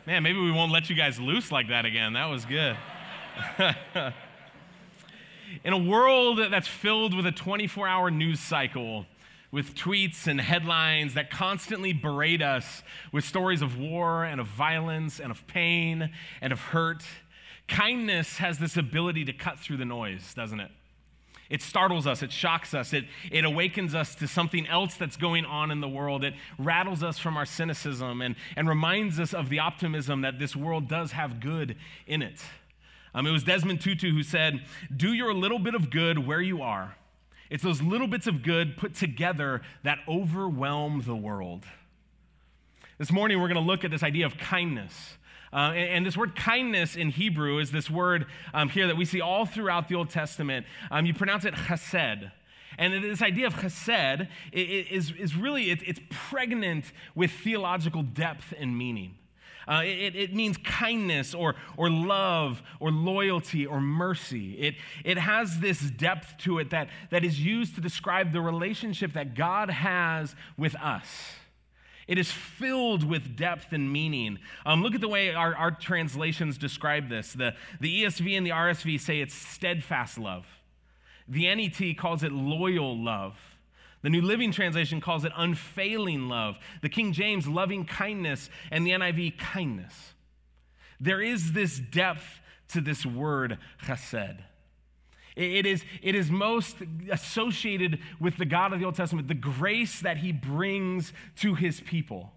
Man, maybe we won't let you guys loose like that again. That was good. In a world that's filled with a 24-hour news cycle, with tweets and headlines that constantly berate us with stories of war and of violence and of pain and of hurt, kindness has this ability to cut through the noise, doesn't it? It startles us, it shocks us, it awakens us to something else that's going on in the world. It rattles us from our cynicism and reminds us of the optimism that this world does have good in it. It was Desmond Tutu who said, "Do your little bit of good where you are. It's those little bits of good put together that overwhelm the world." This morning, we're going to look at this idea of kindness. And this word kindness in Hebrew is this word here that we see all throughout the Old Testament. You pronounce it chesed. And this idea of chesed is really, it's pregnant with theological depth and meaning. It means kindness or love or loyalty or mercy. It has this depth to it that is used to describe the relationship that God has with us. It is filled with depth and meaning. Look at the way our translations describe this. The ESV and the RSV say it's steadfast love. The NET calls it loyal love. The New Living Translation calls it unfailing love. The King James, loving kindness, and the NIV, kindness. There is this depth to this word, chesed. It is most associated with the God of the Old Testament, the grace that he brings to his people.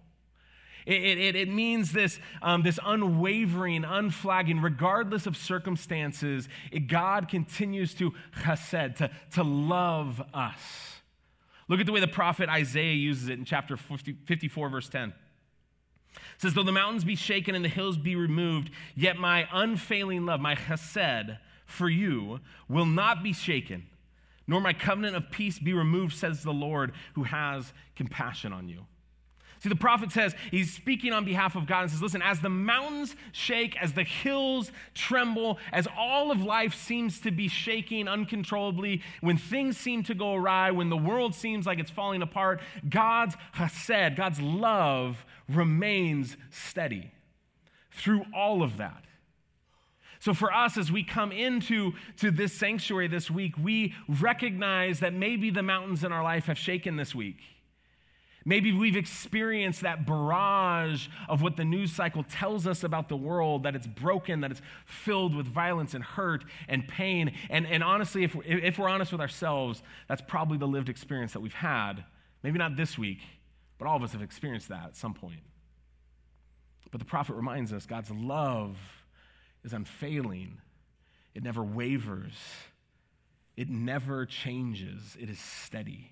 It means this unwavering, unflagging, regardless of circumstances, God continues to chesed, to love us. Look at the way the prophet Isaiah uses it in chapter 54, verse 10. It says, "Though the mountains be shaken and the hills be removed, yet my unfailing love, my chesed for you, will not be shaken, nor my covenant of peace be removed, says the Lord, who has compassion on you." See, the prophet says, he's speaking on behalf of God and says, listen, as the mountains shake, as the hills tremble, as all of life seems to be shaking uncontrollably, when things seem to go awry, when the world seems like it's falling apart, God's chesed, God's love remains steady through all of that. So for us, as we come into this sanctuary this week, we recognize that maybe the mountains in our life have shaken this week. Maybe we've experienced that barrage of what the news cycle tells us about the world, that it's broken, that it's filled with violence and hurt and pain. And honestly, if we're honest with ourselves, that's probably the lived experience that we've had. Maybe not this week, but all of us have experienced that at some point. But the prophet reminds us God's love is unfailing. It never wavers. It never changes. It is steady.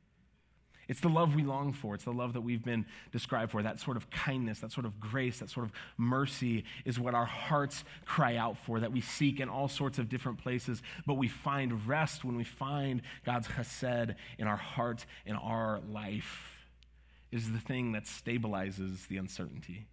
It's the love we long for. It's the love that we've been described for. That sort of kindness, that sort of grace, that sort of mercy is what our hearts cry out for, that we seek in all sorts of different places. But we find rest when we find God's chesed in our heart, in our life. It is the thing that stabilizes the uncertainty,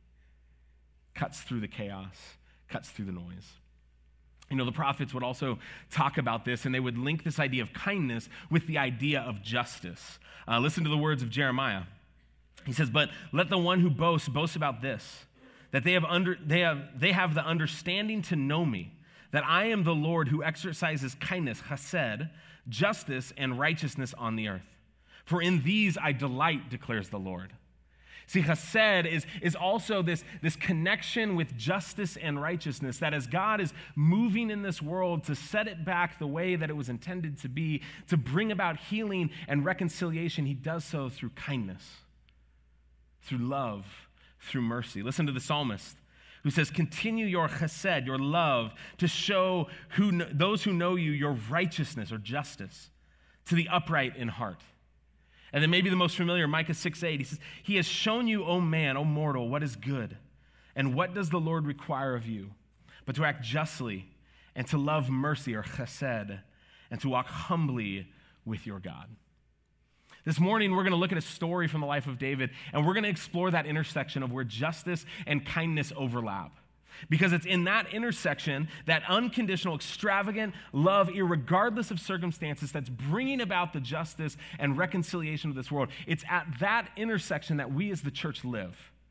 cuts through the chaos, cuts through the noise. You know, the prophets would also talk about this, and they would link this idea of kindness with the idea of justice. Listen to the words of Jeremiah. He says, "But let the one who boasts boast about this, that they have the understanding to know me, that I am the Lord who exercises kindness, chesed, justice, and righteousness on the earth. For in these I delight, declares the Lord." See, chesed is also this connection with justice and righteousness, that as God is moving in this world to set it back the way that it was intended to be, to bring about healing and reconciliation, he does so through kindness, through love, through mercy. Listen to the psalmist who says, "Continue your chesed, your love, to show those who know you your righteousness or justice to the upright in heart." And then maybe the most familiar, Micah 6:8, he says, "He has shown you, O man, O mortal, what is good. And what does the Lord require of you? But to act justly and to love mercy or chesed and to walk humbly with your God." This morning, we're going to look at a story from the life of David, and we're going to explore that intersection of where justice and kindness overlap. Because it's in that intersection, that unconditional, extravagant love, irregardless of circumstances, that's bringing about the justice and reconciliation of this world. It's at that intersection that we as the church live.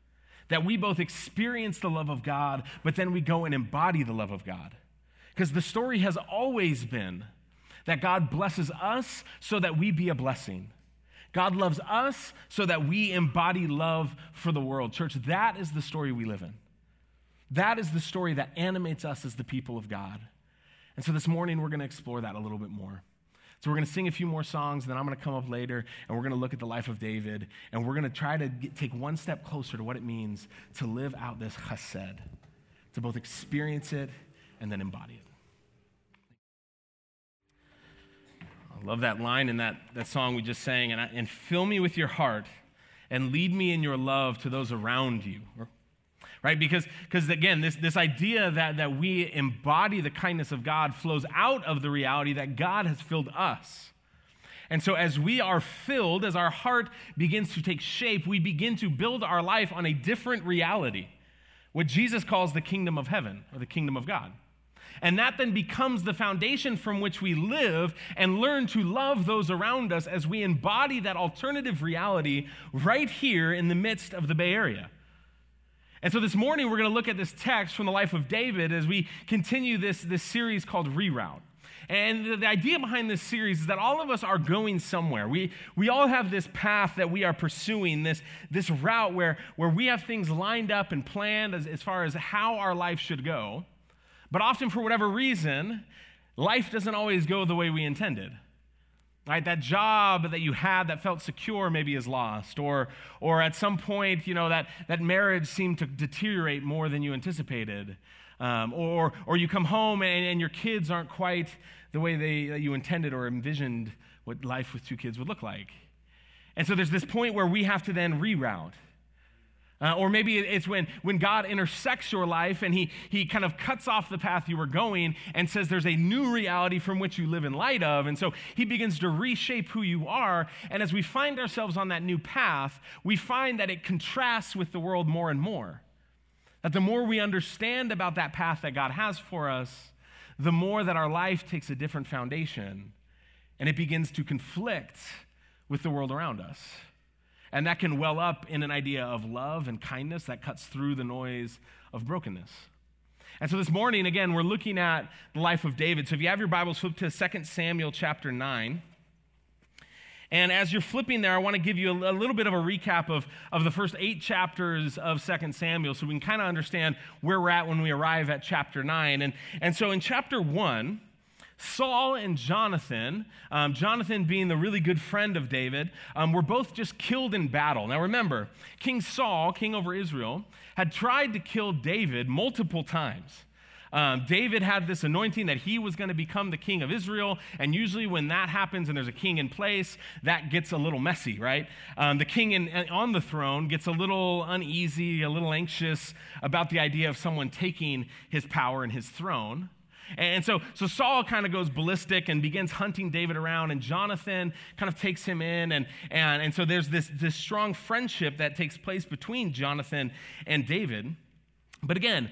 that we both experience the love of God, but then we go and embody the love of God. Because the story has always been that God blesses us so that we be a blessing. God loves us so that we embody love for the world. Church, that is the story we live in. That is the story that animates us as the people of God. And so this morning, we're going to explore that a little bit more. So we're going to sing a few more songs, then I'm going to come up later, and we're going to look at the life of David, and we're going to try to take one step closer to what it means to live out this chesed, to both experience it and then embody it. I love that line in that song we just sang, and fill me with your heart and lead me in your love to those around you. Right? Because again, this idea that we embody the kindness of God flows out of the reality that God has filled us. And so as we are filled, as our heart begins to take shape, we begin to build our life on a different reality, what Jesus calls the kingdom of heaven, or the kingdom of God. And that then becomes the foundation from which we live and learn to love those around us as we embody that alternative reality right here in the midst of the Bay Area. And so this morning, we're going to look at this text from the life of David as we continue this series called Reroute. And the idea behind this series is that all of us are going somewhere. We all have this path that we are pursuing, this route where we have things lined up and planned as far as how our life should go. But often, for whatever reason, life doesn't always go the way we intended. Right, that job that you had that felt secure maybe is lost, or at some point, that marriage seemed to deteriorate more than you anticipated, or you come home and your kids aren't quite the way that you intended or envisioned what life with two kids would look like. And so there's this point where we have to then reroute. Or maybe it's when God intersects your life and he kind of cuts off the path you were going and says there's a new reality from which you live in light of. And so he begins to reshape who you are. And as we find ourselves on that new path, we find that it contrasts with the world more and more. That the more we understand about that path that God has for us, the more that our life takes a different foundation and it begins to conflict with the world around us. And that can well up in an idea of love and kindness that cuts through the noise of brokenness. And so this morning, again, we're looking at the life of David. So if you have your Bibles, flip to 2 Samuel chapter 9. And as you're flipping there, I want to give you a little bit of a recap of the first 8 chapters of 2 Samuel so we can kind of understand where we're at when we arrive at chapter 9. And so in chapter 1, Saul and Jonathan, Jonathan being the really good friend of David, were both just killed in battle. Now remember, King Saul, king over Israel, had tried to kill David multiple times. David had this anointing that he was going to become the king of Israel, and usually when that happens and there's a king in place, that gets a little messy, right? The king on the throne gets a little uneasy, a little anxious about the idea of someone taking his power and his throne. And so Saul kind of goes ballistic and begins hunting David around, and Jonathan kind of takes him in, and so there's this strong friendship that takes place between Jonathan and David. But again,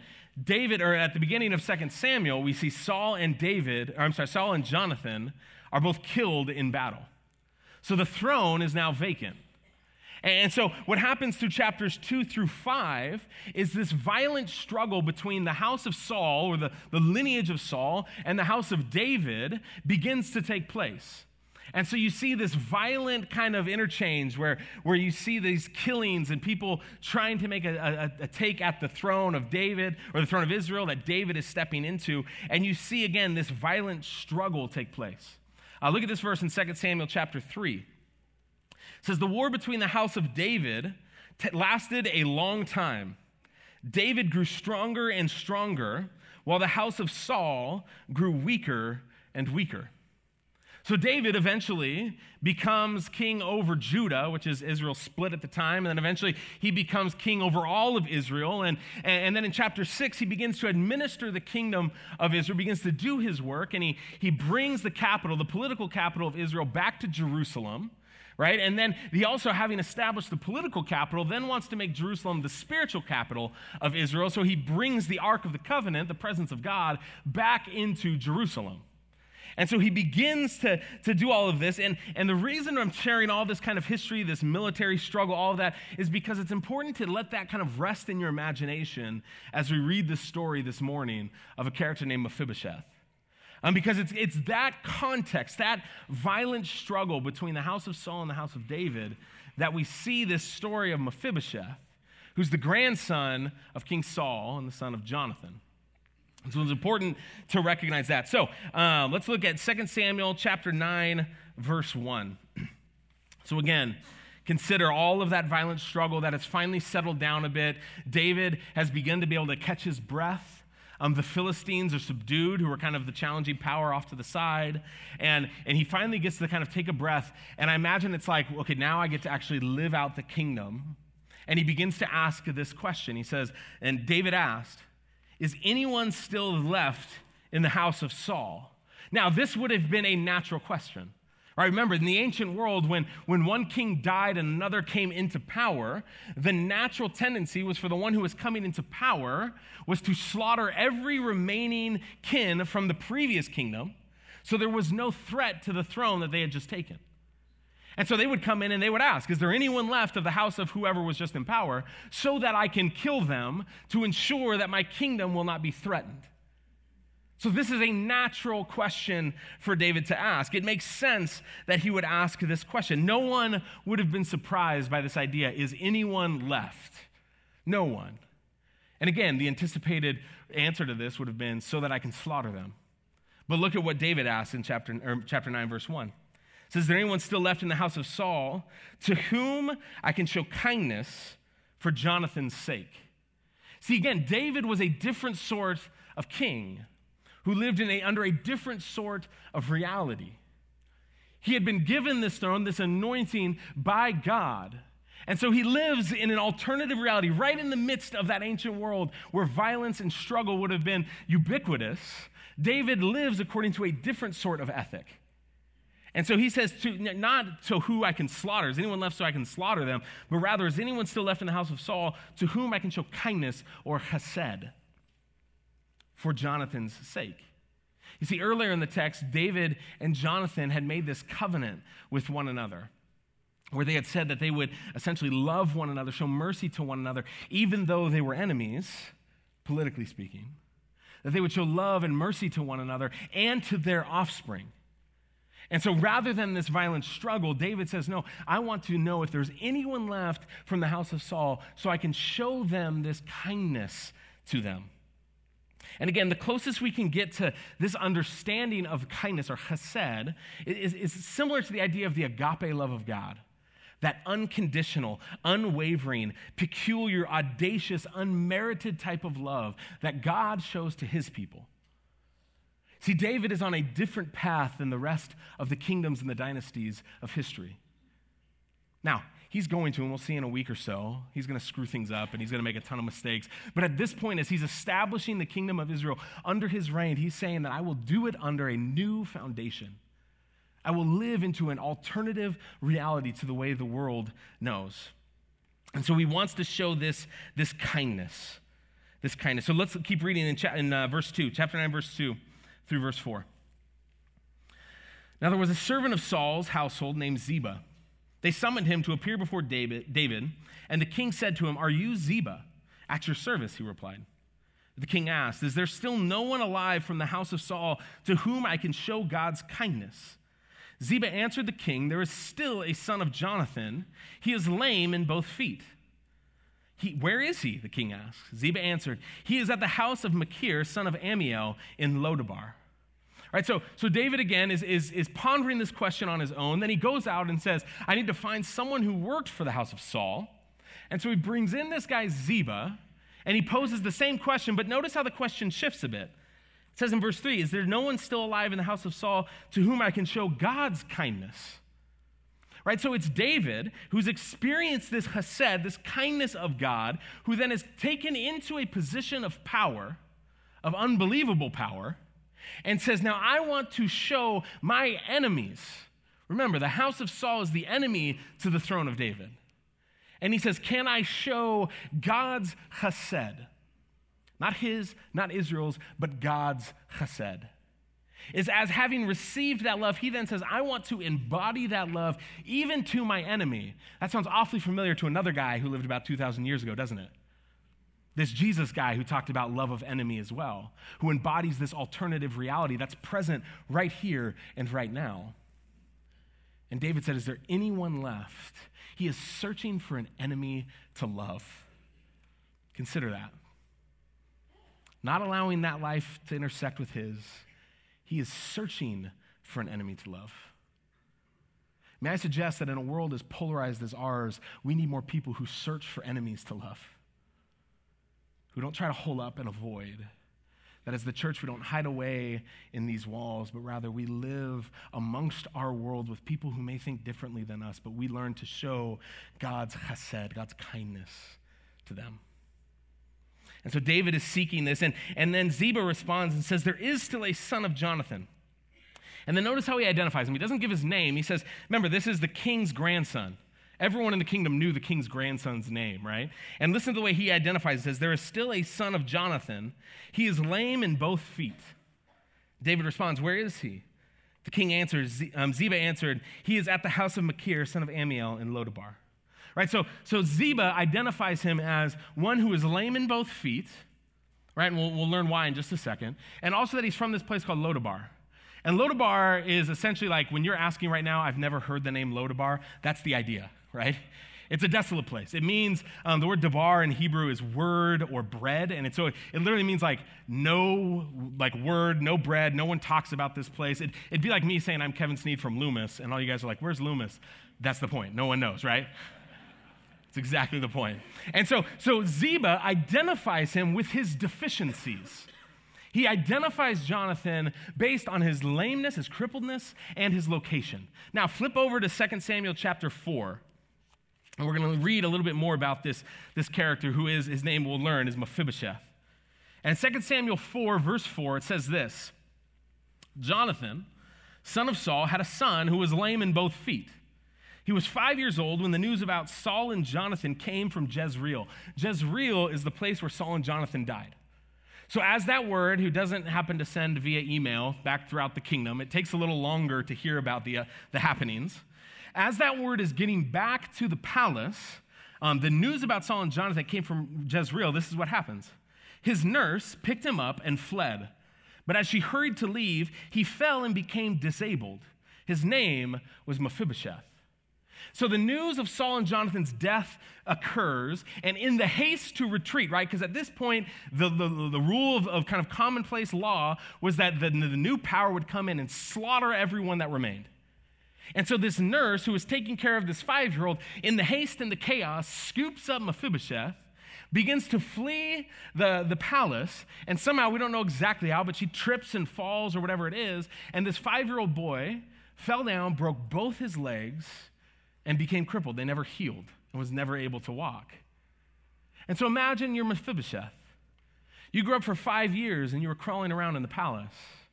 at the beginning of 2 Samuel, we see Saul and Jonathan are both killed in battle. So the throne is now vacant. And so what happens through chapters 2 through 5 is this violent struggle between the house of Saul, or the lineage of Saul, and the house of David begins to take place. And so you see this violent kind of interchange where you see these killings and people trying to make a take at the throne of David, or the throne of Israel that David is stepping into. And you see, again, this violent struggle take place. Look at this verse in 2 Samuel chapter 3. It says, the war between the house of David lasted a long time. David grew stronger and stronger, while the house of Saul grew weaker and weaker. So David eventually becomes king over Judah, which is Israel split at the time, and then eventually he becomes king over all of Israel. And then in chapter 6, he begins to administer the kingdom of Israel, begins to do his work, and he brings the capital, the political capital of Israel, back to Jerusalem. Right? And then he also, having established the political capital, then wants to make Jerusalem the spiritual capital of Israel. So he brings the Ark of the Covenant, the presence of God, back into Jerusalem. And so he begins to do all of this. And the reason I'm sharing all this kind of history, this military struggle, all of that, is because it's important to let that kind of rest in your imagination as we read this story this morning of a character named Mephibosheth. Because it's that context, that violent struggle between the house of Saul and the house of David, that we see this story of Mephibosheth, who's the grandson of King Saul and the son of Jonathan. So it's important to recognize that. So let's look at 2 Samuel chapter 9, verse 1. So again, consider all of that violent struggle that has finally settled down a bit. David has begun to be able to catch his breath. The Philistines are subdued, who are kind of the challenging power off to the side. And he finally gets to kind of take a breath. And I imagine it's like, okay, now I get to actually live out the kingdom. And he begins to ask this question. He says, and David asked, is anyone still left in the house of Saul? Now, this would have been a natural question. Right? Remember, in the ancient world, when one king died and another came into power, the natural tendency was for the one who was coming into power was to slaughter every remaining kin from the previous kingdom, so there was no threat to the throne that they had just taken. And so they would come in and they would ask, is there anyone left of the house of whoever was just in power so that I can kill them to ensure that my kingdom will not be threatened? So this is a natural question for David to ask. It makes sense that he would ask this question. No one would have been surprised by this idea. Is anyone left? No one. And again, the anticipated answer to this would have been so that I can slaughter them. But look at what David asked in chapter 9, verse 1. It says, is there anyone still left in the house of Saul to whom I can show kindness for Jonathan's sake? See, again, David was a different sort of king who lived under a different sort of reality. He had been given this throne, this anointing by God. And so he lives in an alternative reality right in the midst of that ancient world where violence and struggle would have been ubiquitous. David lives according to a different sort of ethic. And so he says, not to who I can slaughter, is anyone left so I can slaughter them, but rather, is anyone still left in the house of Saul to whom I can show kindness or chesed for Jonathan's sake? You see, earlier in the text, David and Jonathan had made this covenant with one another, where they had said that they would essentially love one another, show mercy to one another, even though they were enemies, politically speaking, that they would show love and mercy to one another and to their offspring. And so rather than this violent struggle, David says, no, I want to know if there's anyone left from the house of Saul so I can show them this kindness to them. And again, the closest we can get to this understanding of kindness or chesed is similar to the idea of the agape love of God. That unconditional, unwavering, peculiar, audacious, unmerited type of love that God shows to his people. See, David is on a different path than the rest of the kingdoms and the dynasties of history. Now, he's going to, and we'll see in a week or so, he's going to screw things up and he's going to make a ton of mistakes. But at this point, as he's establishing the kingdom of Israel under his reign, he's saying that I will do it under a new foundation. I will live into an alternative reality to the way the world knows. And so he wants to show this kindness. This kindness. So let's keep reading in verse 2, chapter 9, verse 2. Through verse 4. Now there was a servant of Saul's household named Ziba. They summoned him to appear before David, and the king said to him, are you Ziba? At your service, he replied. The king asked, is there still no one alive from the house of Saul to whom I can show God's kindness? Ziba answered the king, there is still a son of Jonathan. He is lame in both feet. Where is he? The king asked. Ziba answered, he is at the house of Machir, son of Amiel, in Lodabar. Right, so David again is pondering this question on his own. Then he goes out and says, I need to find someone who worked for the house of Saul. And so he brings in this guy Ziba, and he poses the same question, but notice how the question shifts a bit. It says in verse 3, is there no one still alive in the house of Saul to whom I can show God's kindness? Right, so it's David who's experienced this chesed, this kindness of God, who then is taken into a position of power, of unbelievable power, and says, now I want to show my enemies. Remember, the house of Saul is the enemy to the throne of David. And he says, can I show God's chesed? Not his, not Israel's, but God's chesed. is as having received that love, he then says, I want to embody that love even to my enemy. That sounds awfully familiar to another guy who lived about 2,000 years ago, doesn't it? This Jesus guy who talked about love of enemy as well, who embodies this alternative reality that's present right here and right now. And David said, is there anyone left? He is searching for an enemy to love. Consider that. Not allowing that life to intersect with his. He is searching for an enemy to love. May I suggest that in a world as polarized as ours, we need more people who search for enemies to love, who don't try to hole up and avoid. That as the church, we don't hide away in these walls, but rather we live amongst our world with people who may think differently than us, but we learn to show God's chesed, God's kindness to them. And so David is seeking this, and then Ziba responds and says, there is still a son of Jonathan. And then notice how he identifies him. He doesn't give his name. He says, remember, this is the king's grandson. Everyone in the kingdom knew the king's grandson's name, right? And listen to the way he identifies. He says, there is still a son of Jonathan. He is lame in both feet. David responds, where is he? The king answers, Ziba answered, he is at the house of Machir, son of Amiel, in Lodabar. Right, so Ziba identifies him as one who is lame in both feet, right? And we'll learn why in just a second. And also that he's from this place called Lodabar. And Lodabar is essentially like when you're asking right now, I've never heard the name Lodabar, that's the idea, right? It's a desolate place. It means, the word dabar in Hebrew is word or bread, and it literally means like no word, no bread, no one talks about this place. It'd be like me saying I'm Kevin Sneed from Loomis, and all you guys are like, where's Loomis? That's the point. No one knows, right? It's exactly the point. And so Ziba identifies him with his deficiencies. He identifies Jonathan based on his lameness, his crippledness, and his location. Now, flip over to 2 Samuel chapter 4, and we're going to read a little bit more about this character who is, his name we'll learn is Mephibosheth. And 2 Samuel 4, verse 4, it says this, Jonathan, son of Saul, had a son who was lame in both feet. He was 5 years old when the news about Saul and Jonathan came from Jezreel. Jezreel is the place where Saul and Jonathan died. So as that word, who doesn't happen to send via email back throughout the kingdom, it takes a little longer to hear about the happenings. As that word is getting back to the palace, the news about Saul and Jonathan came from Jezreel. This is what happens. His nurse picked him up and fled. But as she hurried to leave, he fell and became disabled. His name was Mephibosheth. So the news of Saul and Jonathan's death occurs, and in the haste to retreat, right? Because at this point, the rule of kind of commonplace law was that the new power would come in and slaughter everyone that remained. And so this nurse who was taking care of this 5-year-old, in the haste and the chaos, scoops up Mephibosheth, begins to flee the palace, and somehow, we don't know exactly how, but she trips and falls or whatever it is, and this 5-year-old boy fell down, broke both his legs, and became crippled. They never healed and was never able to walk. And so imagine you're Mephibosheth. You grew up for 5 years and you were crawling around in the palace.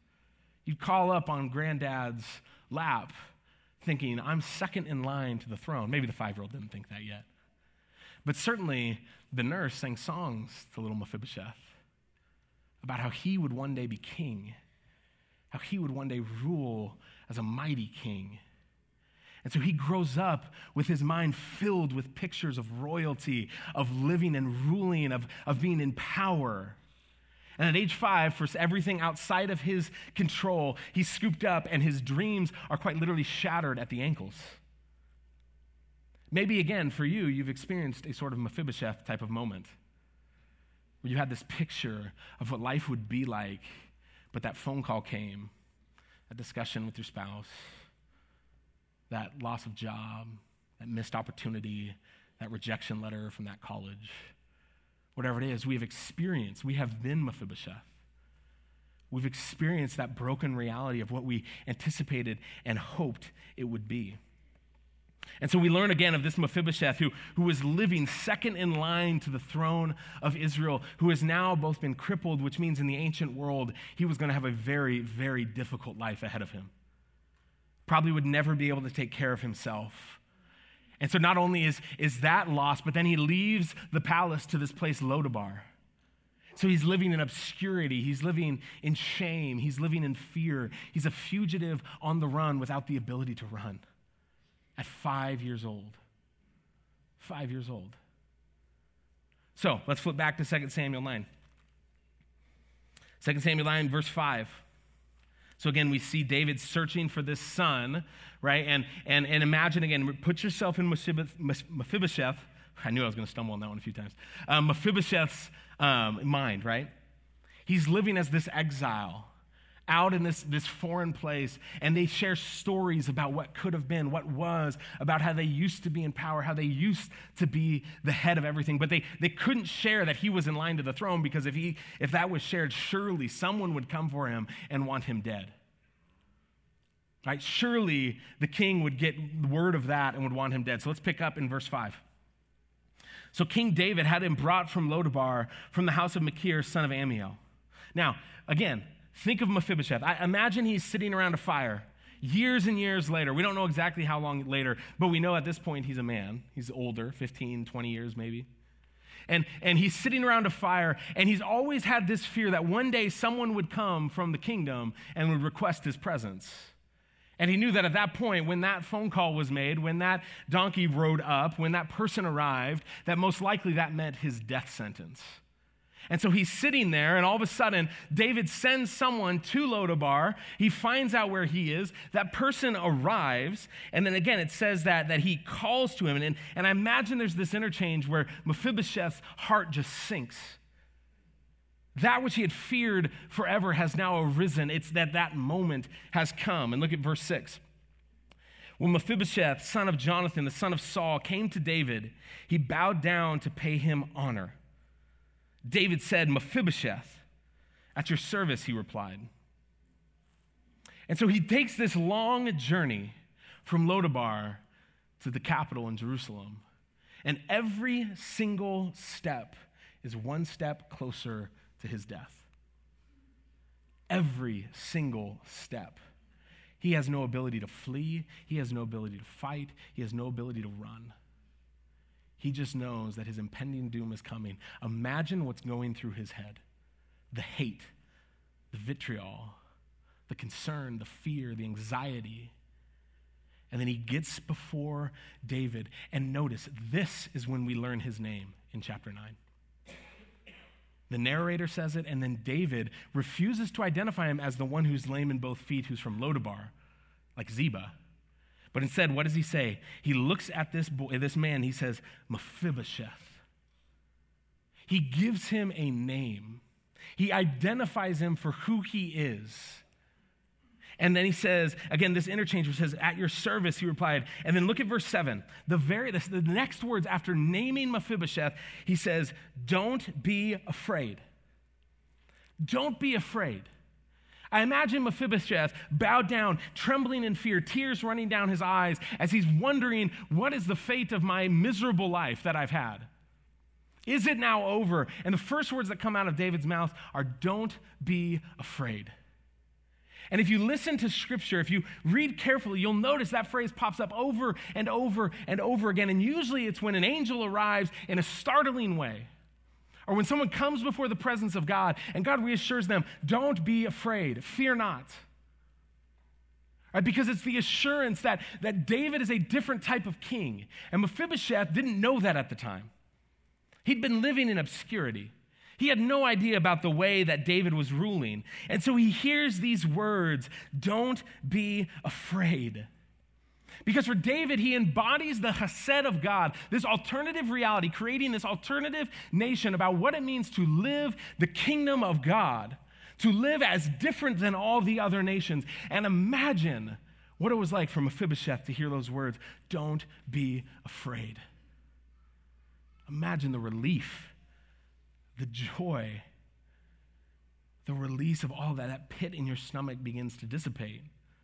You'd call up on granddad's lap thinking, I'm second in line to the throne. Maybe the 5-year-old didn't think that yet. But certainly the nurse sang songs to little Mephibosheth about how he would one day be king, how he would one day rule as a mighty king. And so he grows up with his mind filled with pictures of royalty, of living and ruling, of being in power. And at age 5, for everything outside of his control, he's scooped up and his dreams are quite literally shattered at the ankles. Maybe again, for you, you've experienced a sort of Mephibosheth type of moment where you had this picture of what life would be like, but that phone call came, a discussion with your spouse, that loss of job, that missed opportunity, that rejection letter from that college. Whatever it is, we have been Mephibosheth. We've experienced that broken reality of what we anticipated and hoped it would be. And so we learn again of this Mephibosheth who was living second in line to the throne of Israel, who has now both been crippled, which means in the ancient world, he was going to have a very, very difficult life ahead of him. Probably would never be able to take care of himself. And so not only is that lost, but then he leaves the palace to this place, Lodabar. So he's living in obscurity. He's living in shame. He's living in fear. He's a fugitive on the run without the ability to run at 5 years old. 5 years old. So let's flip back to 2 Samuel 9. 2 Samuel 9, verse 5. So again, we see David searching for this son, right? And imagine again, put yourself in Mephibosheth. I knew I was going to stumble on that one a few times. Mephibosheth's mind, right? He's living as this exile out in this foreign place, and they share stories about what could have been, what was, about how they used to be in power, how they used to be the head of everything, but they couldn't share that he was in line to the throne, because if that was shared, surely someone would come for him and want him dead. Right? Surely the king would get word of that and would want him dead. So let's pick up in verse 5. So King David had him brought from Lodabar, from the house of Machir, son of Ammiel. Now, again, think of Mephibosheth. I imagine he's sitting around a fire years and years later. We don't know exactly how long later, but we know at this point he's a man. He's older, 15, 20 years maybe. And he's sitting around a fire, and he's always had this fear that one day someone would come from the kingdom and would request his presence. And he knew that at that point, when that phone call was made, when that donkey rode up, when that person arrived, that most likely that meant his death sentence. And so he's sitting there, and all of a sudden, David sends someone to Lodabar. He finds out where he is. That person arrives, and then again, it says that he calls to him. And I imagine there's this interchange where Mephibosheth's heart just sinks. That which he had feared forever has now arisen. It's that moment has come. And look at verse 6. When Mephibosheth, son of Jonathan, the son of Saul, came to David, he bowed down to pay him honor. David said, "Mephibosheth, at your service," he replied. And so he takes this long journey from Lodabar to the capital in Jerusalem. And every single step is one step closer to his death. Every single step. He has no ability to flee. He has no ability to fight. He has no ability to run. He just knows that his impending doom is coming. Imagine what's going through his head. The hate, the vitriol, the concern, the fear, the anxiety. And then he gets before David. And notice, this is when we learn his name in chapter 9. The narrator says it, and then David refuses to identify him as the one who's lame in both feet, who's from Lodabar, like Ziba. But instead, what does he say? He looks at this boy, this man, he says, Mephibosheth. He gives him a name. He identifies him for who he is. And then he says, again, this interchange says, "At your service," he replied. And then look at verse 7. The next words after naming Mephibosheth, he says, "Don't be afraid." Don't be afraid. I imagine Mephibosheth bowed down, trembling in fear, tears running down his eyes as he's wondering, what is the fate of my miserable life that I've had? Is it now over? And the first words that come out of David's mouth are, "Don't be afraid." And if you listen to Scripture, if you read carefully, you'll notice that phrase pops up over and over and over again. And usually it's when an angel arrives in a startling way, or when someone comes before the presence of God and God reassures them, "Don't be afraid, fear not." Right? Because it's the assurance that David is a different type of king. And Mephibosheth didn't know that at the time. He'd been living in obscurity. He had no idea about the way that David was ruling. And so he hears these words, "Don't be afraid." Because for David, he embodies the chesed of God, this alternative reality, creating this alternative nation about what it means to live the kingdom of God, to live as different than all the other nations. And imagine what it was like for Mephibosheth to hear those words, "Don't be afraid." Imagine the relief, the joy, the release of all that. That pit in your stomach begins to dissipate.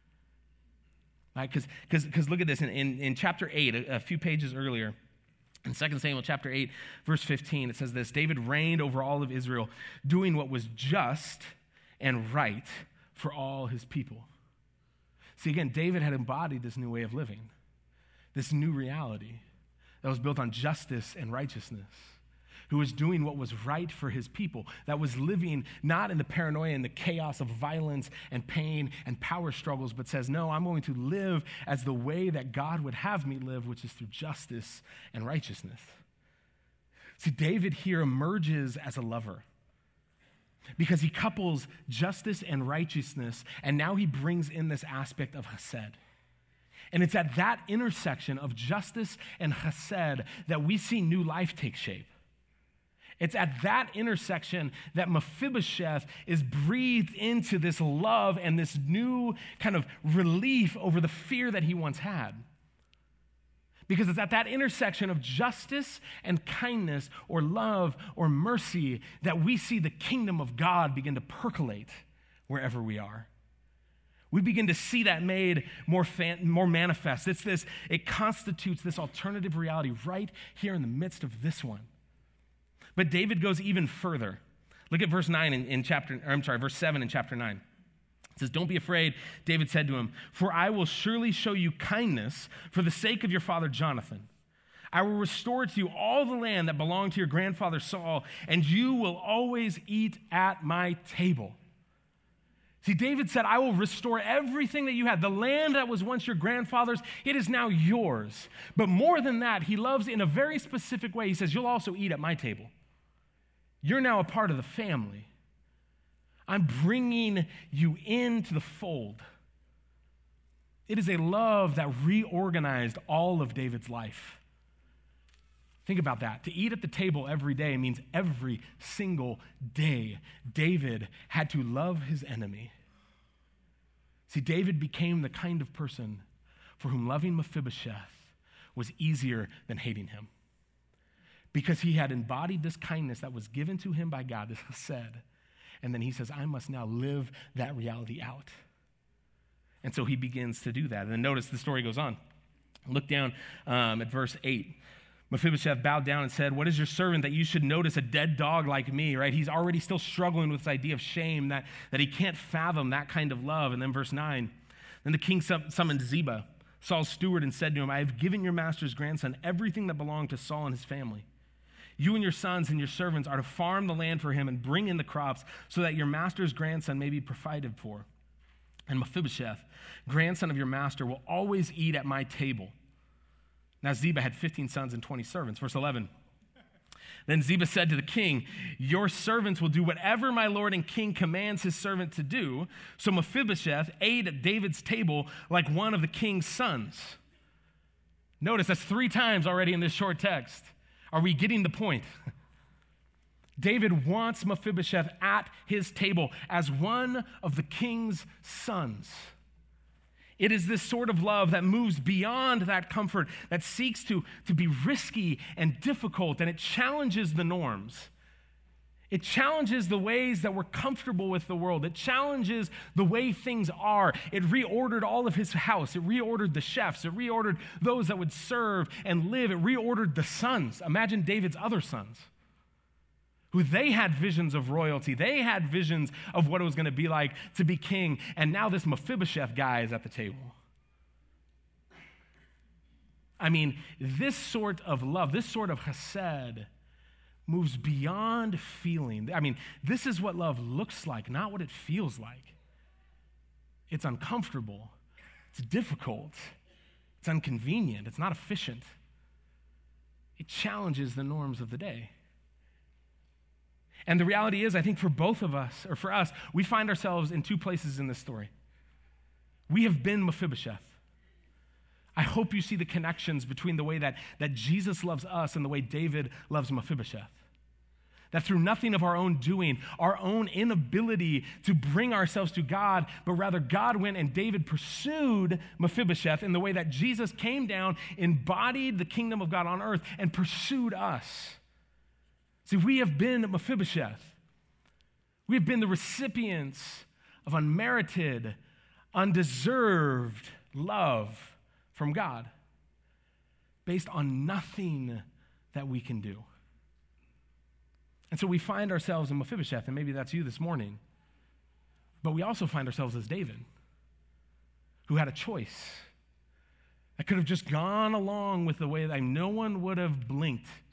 Right? Because look at this. In chapter 8, a few pages earlier, in 2 Samuel chapter 8, verse 15, it says this: David reigned over all of Israel, doing what was just and right for all his people. See, again, David had embodied this new way of living, this new reality that was built on justice and righteousness. who was doing what was right for his people, that was living not in the paranoia and the chaos of violence and pain and power struggles, but says, no, I'm going to live as the way that God would have me live, which is through justice and righteousness. See, David here emerges as a lover because he couples justice and righteousness, and now he brings in this aspect of chesed. And it's at that intersection of justice and chesed that we see new life take shape. It's at that intersection that Mephibosheth is breathed into this love and this new kind of relief over the fear that he once had. Because it's at that intersection of justice and kindness or love or mercy that we see the kingdom of God begin to percolate wherever we are. We begin to see that made more manifest. It constitutes this alternative reality right here in the midst of this one. But David goes even further. Look at verse 7 in chapter 9. It says, don't be afraid, David said to him, for I will surely show you kindness for the sake of your father Jonathan. I will restore to you all the land that belonged to your grandfather Saul, and you will always eat at my table. See, David said, I will restore everything that you had. The land that was once your grandfather's, it is now yours. But more than that, he loves in a very specific way. He says, you'll also eat at my table. You're now a part of the family. I'm bringing you into the fold. It is a love that reorganized all of David's life. Think about that. To eat at the table every day means every single day David had to love his enemy. See, David became the kind of person for whom loving Mephibosheth was easier than hating him. Because he had embodied this kindness that was given to him by God, this chesed. And then he says, I must now live that reality out. And so he begins to do that. And then notice the story goes on. Look down at verse 8. Mephibosheth bowed down and said, what is your servant that you should notice a dead dog like me, right? He's already still struggling with this idea of shame, that he can't fathom that kind of love. And then verse 9, then the king summoned Ziba, Saul's steward, and said to him, I have given your master's grandson everything that belonged to Saul and his family. You and your sons and your servants are to farm the land for him and bring in the crops so that your master's grandson may be provided for. And Mephibosheth, grandson of your master, will always eat at my table. Now Ziba had 15 sons and 20 servants. Verse 11. Then Ziba said to the king, your servants will do whatever my lord and king commands his servant to do. So Mephibosheth ate at David's table like one of the king's sons. Notice that's 3 times already in this short text. Are we getting the point? David wants Mephibosheth at his table as one of the king's sons. It is this sort of love that moves beyond that comfort, that seeks to be risky and difficult, and it challenges the norms. It challenges the ways that we're comfortable with the world. It challenges the way things are. It reordered all of his house. It reordered the chefs. It reordered those that would serve and live. It reordered the sons. Imagine David's other sons, who they had visions of royalty. They had visions of what it was going to be like to be king. And now this Mephibosheth guy is at the table. I mean, this sort of love, this sort of chesed moves beyond feeling. I mean, this is what love looks like, not what it feels like. It's uncomfortable. It's difficult. It's inconvenient. It's not efficient. It challenges the norms of the day. And the reality is, I think for both of us, or for us, we find ourselves in 2 places in this story. We have been Mephibosheth. I hope you see the connections between the way that Jesus loves us and the way David loves Mephibosheth. That through nothing of our own doing, our own inability to bring ourselves to God, but rather God went and David pursued Mephibosheth in the way that Jesus came down, embodied the kingdom of God on earth, and pursued us. See, we have been Mephibosheth. We have been the recipients of unmerited, undeserved love from God based on nothing that we can do. And so we find ourselves in Mephibosheth, and maybe that's you this morning. But we also find ourselves as David, who had a choice. I could have just gone along with the way that no one would have blinked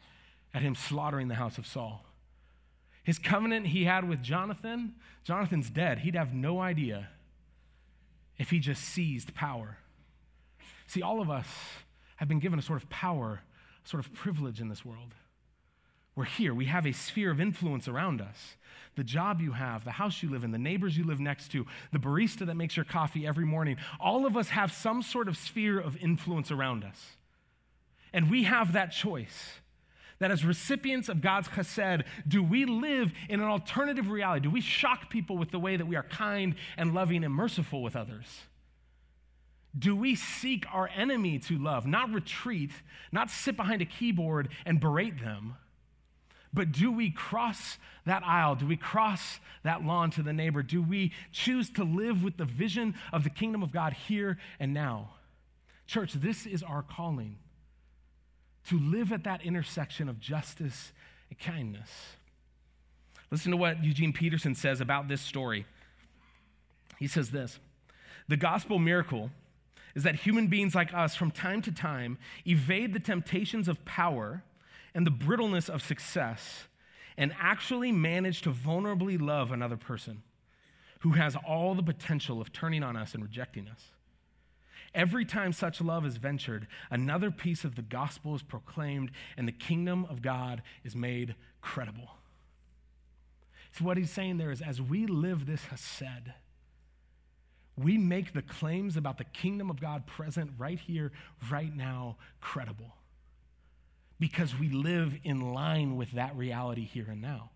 at him slaughtering the house of Saul. His covenant he had with Jonathan, Jonathan's dead. He'd have no idea if he just seized power. See, all of us have been given a sort of power, a sort of privilege in this world. We're here. We have a sphere of influence around us. The job you have, the house you live in, the neighbors you live next to, the barista that makes your coffee every morning. All of us have some sort of sphere of influence around us. And we have that choice. That as recipients of God's chesed, do we live in an alternative reality? Do we shock people with the way that we are kind and loving and merciful with others? Do we seek our enemy to love, not retreat, not sit behind a keyboard and berate them, but do we cross that aisle? Do we cross that lawn to the neighbor? Do we choose to live with the vision of the kingdom of God here and now? Church, this is our calling. To live at that intersection of justice and kindness. Listen to what Eugene Peterson says about this story. He says this: the gospel miracle is that human beings like us from time to time evade the temptations of power and the brittleness of success and actually manage to vulnerably love another person who has all the potential of turning on us and rejecting us. Every time such love is ventured, another piece of the gospel is proclaimed and the kingdom of God is made credible. So what he's saying there is, as we live this chesed, we make the claims about the kingdom of God present right here, right now, credible. Because we live in line with that reality here and now.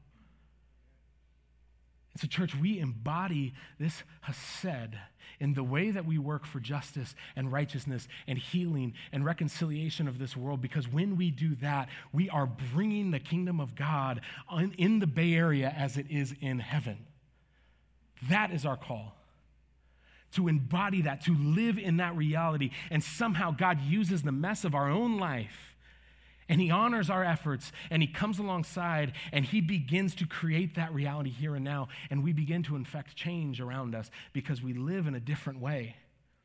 And so, church, we embody this chesed in the way that we work for justice and righteousness and healing and reconciliation of this world, because when we do that, we are bringing the kingdom of God in the Bay Area as it is in heaven. That is our call. To embody that, to live in that reality, and somehow God uses the mess of our own life and he honors our efforts, and he comes alongside, and he begins to create that reality here and now, and we begin to infect change around us because we live in a different way.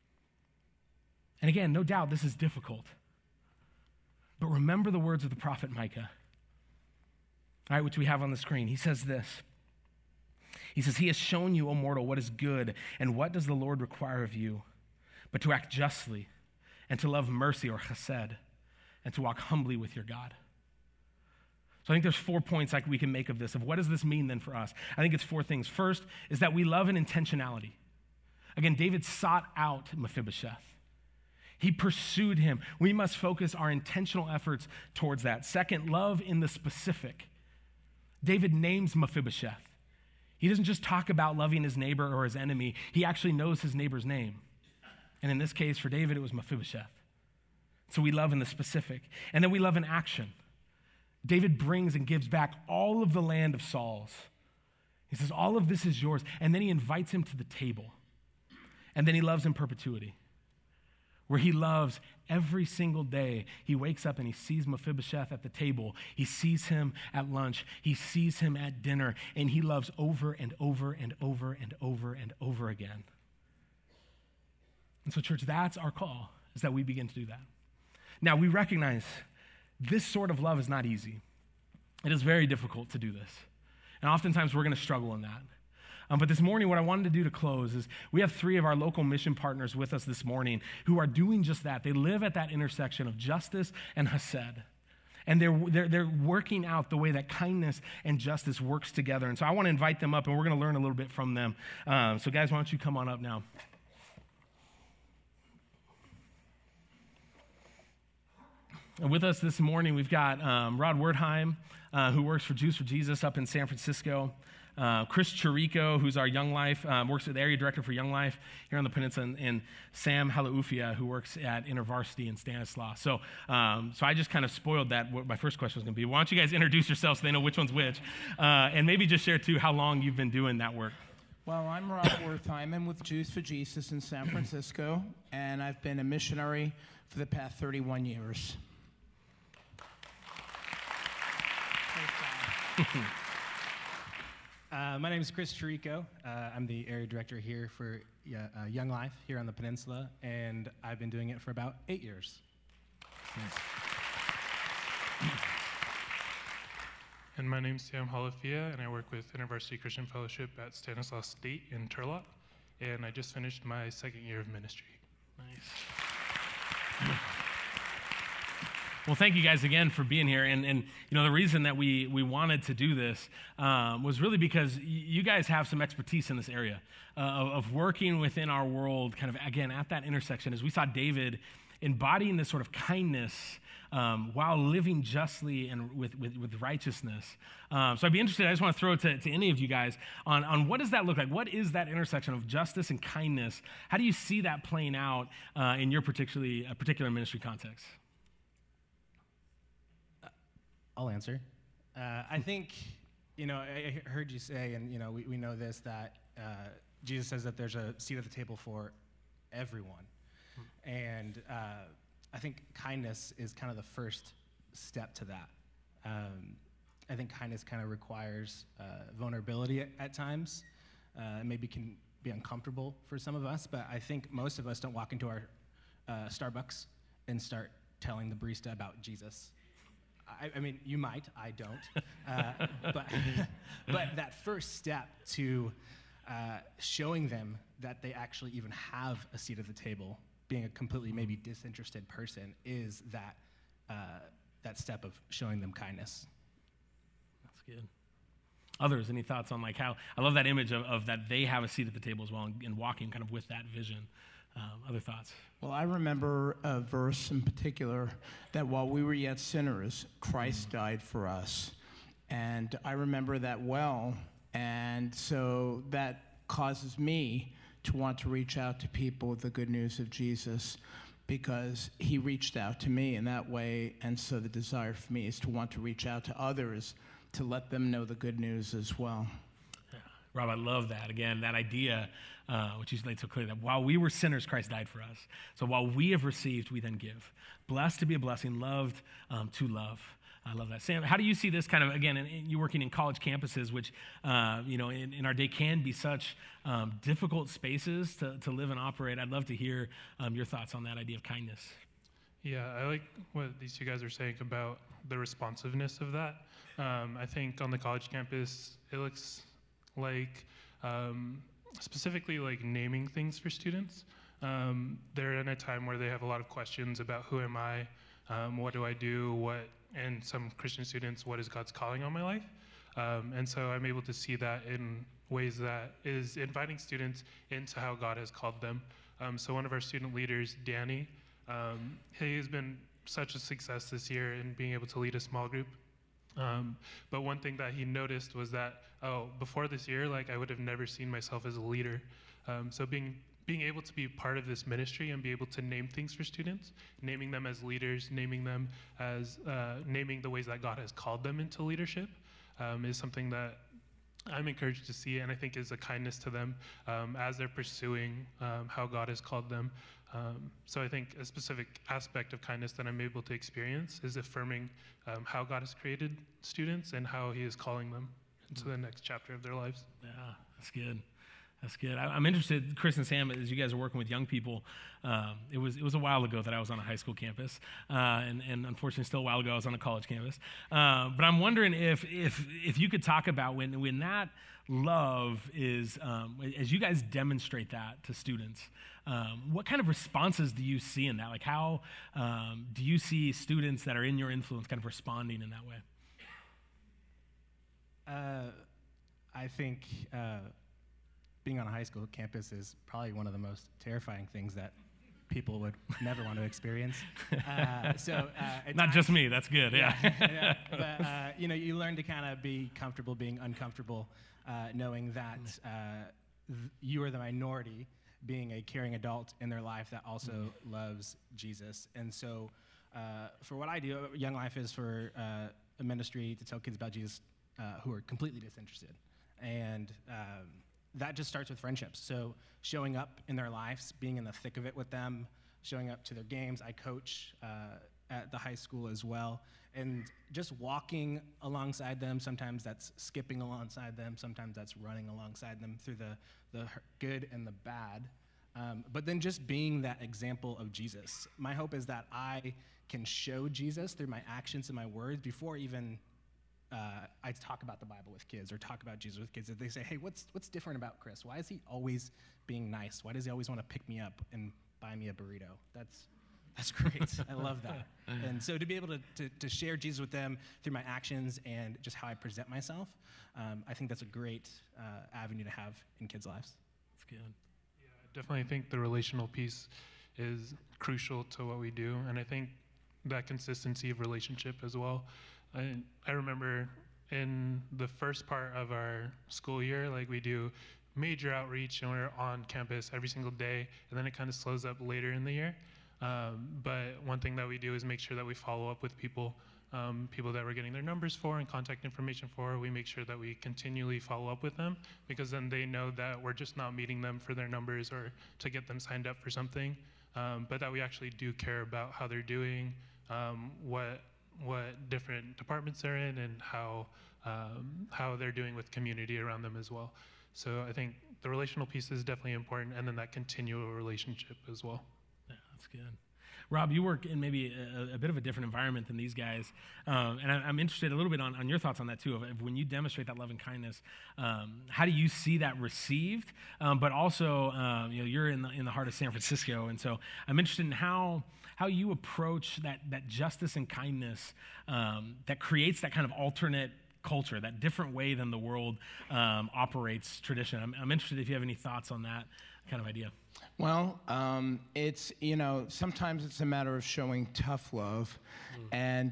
And again, no doubt this is difficult. But remember the words of the prophet Micah, all right, which we have on the screen. He says this. He says, "He has shown you, O mortal, what is good, and what does the Lord require of you, but to act justly, and to love mercy," or chesed, "and to walk humbly with your God." So I think there's 4 points like we can make of this, of what does this mean then for us? I think it's 4 things. First is that we love an intentionality. Again, David sought out Mephibosheth. He pursued him. We must focus our intentional efforts towards that. Second, love in the specific. David names Mephibosheth. He doesn't just talk about loving his neighbor or his enemy. He actually knows his neighbor's name. And in this case, for David, it was Mephibosheth. So we love in the specific. And then we love in action. David brings and gives back all of the land of Saul's. He says, all of this is yours. And then he invites him to the table. And then he loves in perpetuity, where he loves every single day. He wakes up and he sees Mephibosheth at the table. He sees him at lunch. He sees him at dinner. And he loves over and over and over and over and over again. And so, church, that's our call, is that we begin to do that. Now, we recognize this sort of love is not easy. It is very difficult to do this. And oftentimes we're going to struggle in that. But this morning, what I wanted to do to close is we have 3 of our local mission partners with us this morning who are doing just that. They live at that intersection of justice and chesed. And they're working out the way that kindness and justice works together. And so I want to invite them up, and we're going to learn a little bit from them. So guys, why don't you come on up now? And with us this morning, we've got Rod Wertheim, who works for Jews for Jesus up in San Francisco. Chris Chirico, who's our Young Life, works with the area director for Young Life here on the peninsula, and Sam Halaufia, who works at InterVarsity in Stanislaus. So I just kind of spoiled that. What my first question was going to be, why don't you guys introduce yourselves so they know which one's which, and maybe just share, too, how long you've been doing that work. Well, I'm Rod Wertheim. I'm with Jews for Jesus in San Francisco, and I've been a missionary for the past 31 years. My name is Chris Chirico. I'm the area director here for Young Life here on the peninsula, and I've been doing it for about 8 years. And my name's Sam Halafia, and I work with InterVarsity Christian Fellowship at Stanislaus State in Turlock, and I just finished my second year of ministry. Nice. Well, thank you guys again for being here. And you know, the reason that we wanted to do this was really because you guys have some expertise in this area of working within our world, kind of, again, at that intersection. As we saw David embodying this sort of kindness while living justly and with righteousness. So I'd be interested, I just want to throw it to any of you guys on what does that look like? What is that intersection of justice and kindness? How do you see that playing out in your particular ministry context? I'll answer. I think, you know, I heard you say, and, you know, we know this, that Jesus says that there's a seat at the table for everyone. And I think kindness is kind of the first step to that. I think kindness kind of requires vulnerability at times. Maybe can be uncomfortable for some of us, but I think most of us don't walk into our Starbucks and start telling the barista about Jesus. I mean, you might, I don't. But that first step to showing them that they actually even have a seat at the table, being a completely maybe disinterested person, is that step of showing them kindness. That's good. Others, any thoughts on like how, I love that image of that they have a seat at the table as well and walking kind of with that vision. Other thoughts? Well, I remember a verse in particular that while we were yet sinners, Christ died for us. And I remember that well. And so that causes me to want to reach out to people with the good news of Jesus, because he reached out to me in that way. And so the desire for me is to want to reach out to others to let them know the good news as well. Yeah. Rob, I love that. Again, that idea, which you laid so clearly, that while we were sinners, Christ died for us. So while we have received, we then give. Blessed to be a blessing, loved to love. I love that. Sam, how do you see this kind of, again, you working in college campuses, which, you know, in our day can be such difficult spaces to live and operate? I'd love to hear your thoughts on that idea of kindness. Yeah, I like what these two guys are saying about the responsiveness of that. I think on the college campus, it looks like specifically like naming things for students. They're in a time where they have a lot of questions about who am I, what do I do, and some Christian students, what is God's calling on my life? And so I'm able to see that in ways that is inviting students into how God has called them. So one of our student leaders, Danny, he has been such a success this year in being able to lead a small group. But one thing that he noticed was that, before this year, like I would have never seen myself as a leader. So being able to be part of this ministry and be able to name things for students, naming them as leaders, naming them as, naming the ways that God has called them into leadership, is something that I'm encouraged to see, and I think is a kindness to them as they're pursuing how God has called them. So I think a specific aspect of kindness that I'm able to experience is affirming how God has created students and how he is calling them into the next chapter of their lives. Yeah, that's good. That's good. I'm interested, Chris and Sam, as you guys are working with young people. It was a while ago that I was on a high school campus, and unfortunately, still a while ago I was on a college campus. But I'm wondering if you could talk about when that love is, as you guys demonstrate that to students, what kind of responses do you see in that? Like, how do you see students that are in your influence kind of responding in that way? I think being on a high school campus is probably one of the most terrifying things that people would never want to experience. Not just me, that's good, yeah. Yeah. But, you learn to kind of be comfortable being uncomfortable, knowing that you are the minority, being a caring adult in their life that also loves Jesus. And so for what I do, Young Life is for a ministry to tell kids about Jesus who are completely disinterested. And that just starts with friendships. So showing up in their lives, being in the thick of it with them, showing up to their games. I coach at the high school as well. And just walking alongside them. Sometimes that's skipping alongside them. Sometimes that's running alongside them through the good and the bad. But then just being that example of Jesus. My hope is that I can show Jesus through my actions and my words before even I talk about the Bible with kids or talk about Jesus with kids, they say, hey, what's different about Chris? Why is he always being nice? Why does he always want to pick me up and buy me a burrito? That's great. I love that. And so to be able to share Jesus with them through my actions and just how I present myself, I think that's a great avenue to have in kids' lives. That's good. Yeah, I definitely think the relational piece is crucial to what we do, and I think that consistency of relationship as well. I remember in the first part of our school year, like we do major outreach and we're on campus every single day, and then it kind of slows up later in the year. But one thing that we do is make sure that we follow up with people that we're getting their numbers for and contact information for. We make sure that we continually follow up with them, because then they know that we're just not meeting them for their numbers or to get them signed up for something, but that we actually do care about how they're doing, what different departments they're in, and how they're doing with community around them as well. So I think the relational piece is definitely important, and then that continual relationship as well. Yeah, that's good. Rob, you work in maybe a bit of a different environment than these guys, and I'm interested a little bit on your thoughts on that too. Of when you demonstrate that love and kindness, how do you see that received? But also, you're in the heart of San Francisco, and so I'm interested in how you approach that justice and kindness that creates that kind of alternate culture, that different way than the world operates tradition. I'm interested if you have any thoughts on that kind of idea. Well, it's, sometimes it's a matter of showing tough love. And,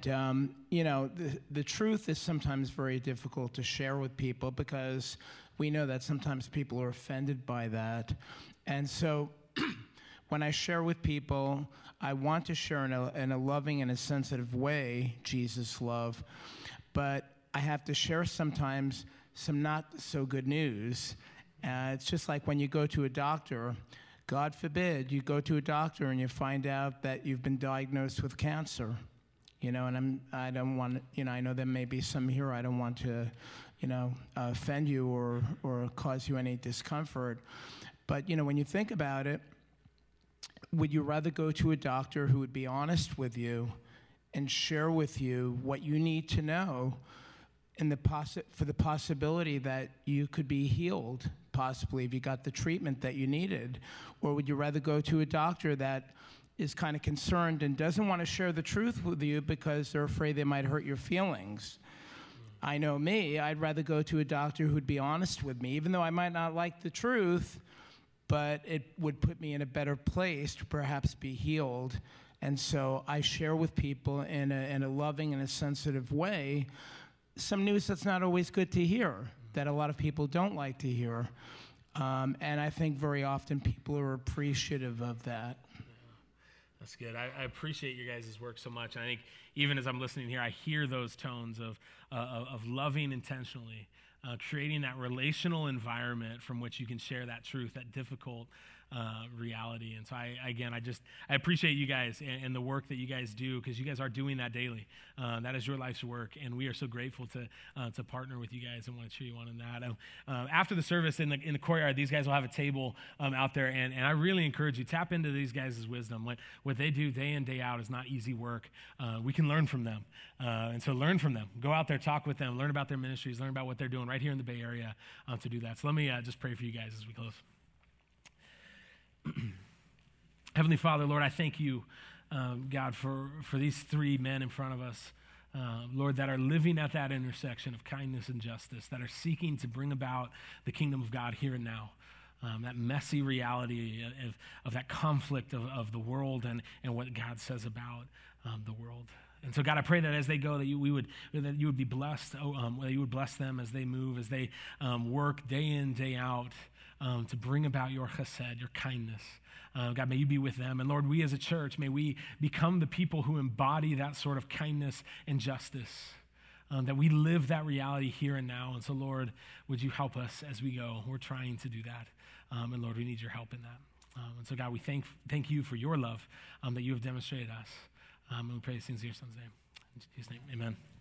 the truth is sometimes very difficult to share with people, because we know that sometimes people are offended by that. And so when I share with people, I want to share in a loving and a sensitive way Jesus' love, but I have to share sometimes some not so good news. It's just like when you go to a doctor. God forbid you go to a doctor and you find out that you've been diagnosed with cancer, and I don't want, I know there may be some here. I don't want to, offend you or cause you any discomfort. But, when you think about it, would you rather go to a doctor who would be honest with you and share with you what you need to know for the possibility that you could be healed, possibly, if you got the treatment that you needed? Or would you rather go to a doctor that is kind of concerned and doesn't want to share the truth with you because they're afraid they might hurt your feelings? I know me, I'd rather go to a doctor who'd be honest with me, even though I might not like the truth, but it would put me in a better place to perhaps be healed. And so I share with people in a loving and a sensitive way some news that's not always good to hear, that a lot of people don't like to hear. And I think very often people are appreciative of that. Yeah, that's good. I appreciate your guys' work so much. And I think even as I'm listening here, I hear those tones of loving intentionally, creating that relational environment from which you can share that truth, that difficult reality. And so I appreciate you guys and the work that you guys do, because you guys are doing that daily. That is your life's work, and we are so grateful to partner with you guys and want to cheer you on in that. After the service in the courtyard, these guys will have a table out there, and I really encourage you, tap into these guys' wisdom. What they do day in, day out is not easy work. We can learn from them, and so learn from them. Go out there, talk with them, learn about their ministries, learn about what they're doing right here in the Bay Area to do that. So let me just pray for you guys as we close. Heavenly Father, Lord, I thank you, God, for these three men in front of us, Lord, that are living at that intersection of kindness and justice, that are seeking to bring about the kingdom of God here and now. That messy reality of that conflict of the world and what God says about the world. And so, God, I pray that as they go, that you would be blessed, that you would bless them as they move, as they work day in, day out, to bring about your chesed, your kindness. God, may you be with them. And Lord, we as a church, may we become the people who embody that sort of kindness and justice, that we live that reality here and now. And so, Lord, would you help us as we go? We're trying to do that. And Lord, we need your help in that. And so, God, we thank you for your love that you have demonstrated us. And we pray these things in your son's name. In Jesus' name, amen.